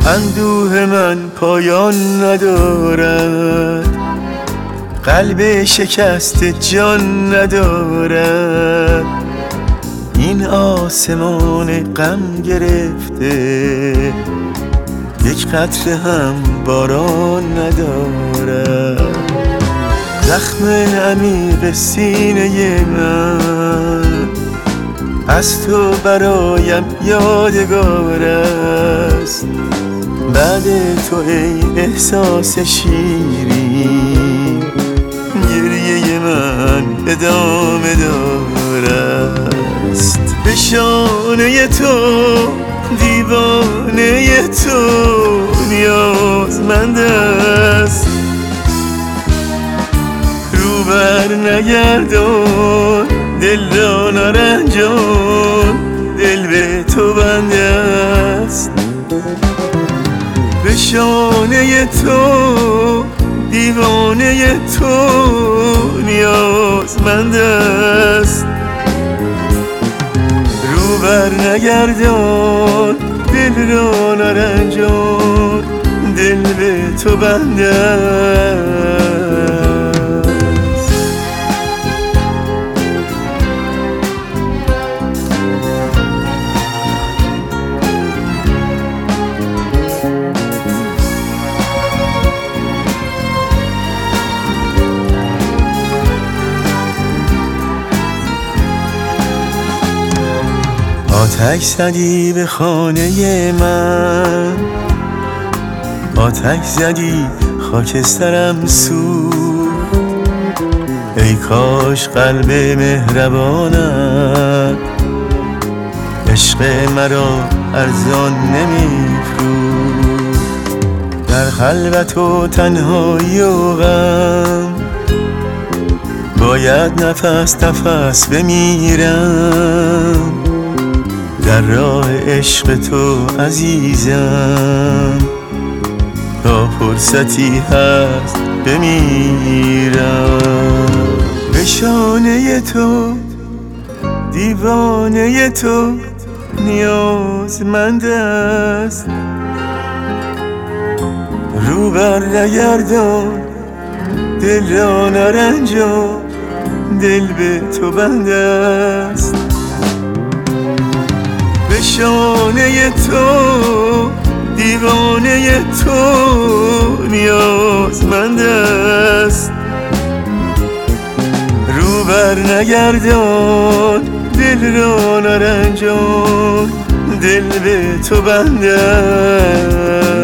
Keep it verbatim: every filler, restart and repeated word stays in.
اندوه من پایان ندارد، قلب شکست جان ندارد. این آسمان غم گرفته، یک قطره هم باران ندارد. زخم عمیق سینه من از تو برایم یادگار است. بعد تو ای احساس شیرین، گریه من ادامه دارد. به شانه تو دیوانه تو نیازمند است. رو بر نگردان دل را نرنجان، دل به تو بند است. به شانه تو دیوانه تو نیازمند است. رو بر نگردان دل را نرنجان، دل به تو بند است. آتش زدی به خانه من، آتش زدی خاکسترم سوخت. ای کاش قلب مهربانت عشق مرا ارزان نمی‌فروخت. در خلوت و تنهایی و غم باید نفس نفس بمیرم. در راه عشق تو عزیزم، تا فرصتی هست بمیرم. به شانه تو دیوانه تو نیازمند است. رو بر نگردان دل را نرنجان، دل به تو بند است. به شانه تو دیوانه تو نیازمند است. رو بر نگردان دل را نرنجان، دل به تو بند است.